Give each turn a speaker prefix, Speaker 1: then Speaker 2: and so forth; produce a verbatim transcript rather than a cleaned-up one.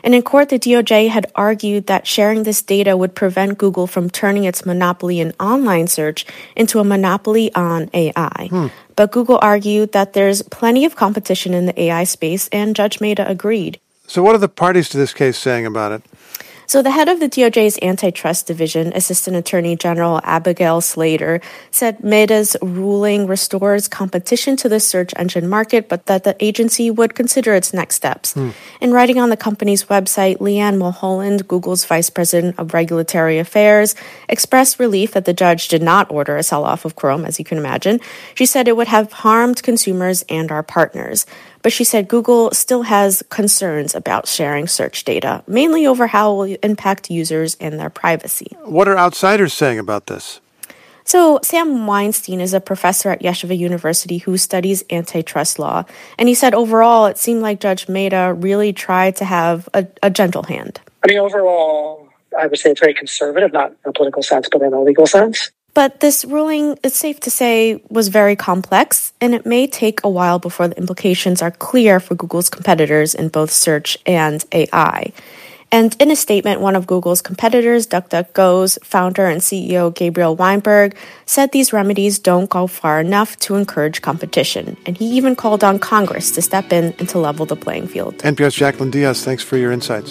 Speaker 1: And in court, the D O J had argued that sharing this data would prevent Google from turning its monopoly in online search into a monopoly on A I. Hmm. But Google argued that there's plenty of competition in the A I space, and Judge Mehta agreed.
Speaker 2: So what are the parties to this case saying about it?
Speaker 1: So the head of the D O J's Antitrust Division, Assistant Attorney General Abigail Slater, said Mehta's ruling restores competition to the search engine market, but that the agency would consider its next steps. Hmm. In writing on the company's website, Leanne Mulholland, Google's Vice President of Regulatory Affairs, expressed relief that the judge did not order a sell-off of Chrome, as you can imagine. She said it would have harmed consumers and our partners. But she said Google still has concerns about sharing search data, mainly over how it will impact users and their privacy.
Speaker 2: What are outsiders saying about this?
Speaker 1: So Sam Weinstein is a professor at Yeshiva University who studies antitrust law. And he said overall, it seemed like Judge Mehta really tried to have a, a gentle hand.
Speaker 3: I mean, overall, I would say it's very conservative, not in a political sense, but in a legal sense.
Speaker 1: But this ruling, it's safe to say, was very complex, and it may take a while before the implications are clear for Google's competitors in both search and A I. And in a statement, one of Google's competitors, DuckDuckGo's founder and C E O Gabriel Weinberg, said these remedies don't go far enough to encourage competition. And he even called on Congress to step in and to level the playing field.
Speaker 2: N P R's Jacqueline Diaz, thanks for your insights.